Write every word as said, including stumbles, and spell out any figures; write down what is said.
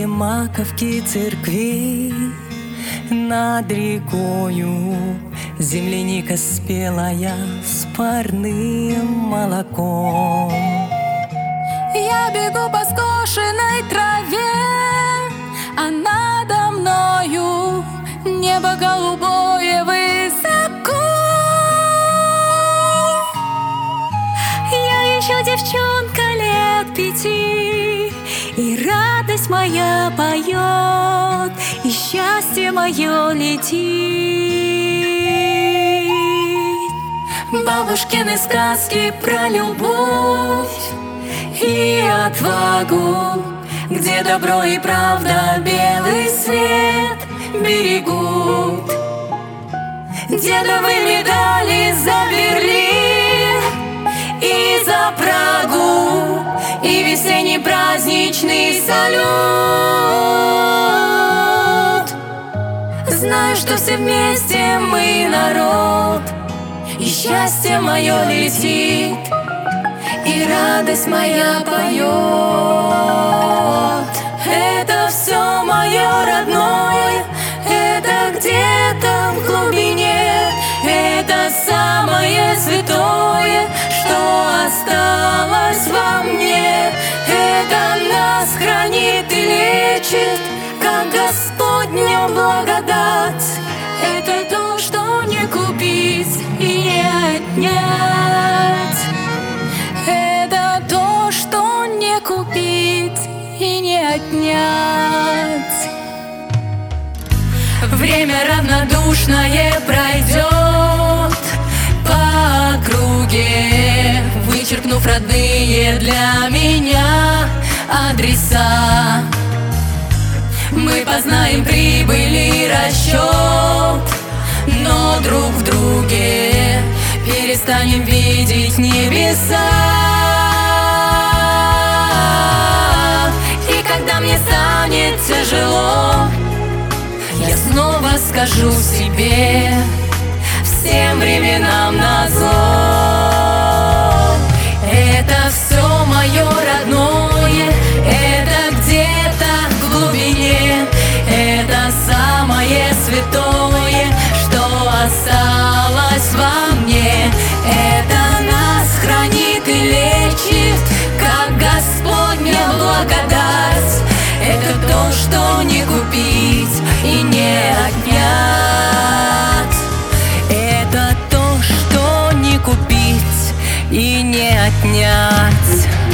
Среди маковки церквей над рекою земляника спелая с парным молоком. Я бегу по скошенной траве, а надо мною небо голубое высоко. Я еще девчонка лет пяти, и радость моя поет, и счастье мое летит. Бабушкины сказки про любовь и отвагу, где добро и правда белый свет берегут. Дедовы медали за Берлин и за Прагу, и весенний праздничный салют. Знаю, что все вместе мы народ, и счастье мое летит, и радость моя поет. Это все мое родное, это где-то в глубине, это самое святое, что осталось во мне. Это нас хранит и лечит, как Господня благодать. Это то, что не купить и не отнять. Это то, что не купить и не отнять. Время равнодушное пройдет по округе, вычеркнув родные для меня адреса. Мы познаем прибыль и расчет, но друг в друге перестанем видеть небеса. И когда мне станет тяжело, я снова скажу себе: всем временам назло. Это все мое родное, это где-то в глубине, это самое святое, что осталось во мне. Это нас хранит и лечит, как Господня благодать. Это то, что не купить и не отнять. Это то, что не купить и не отнять.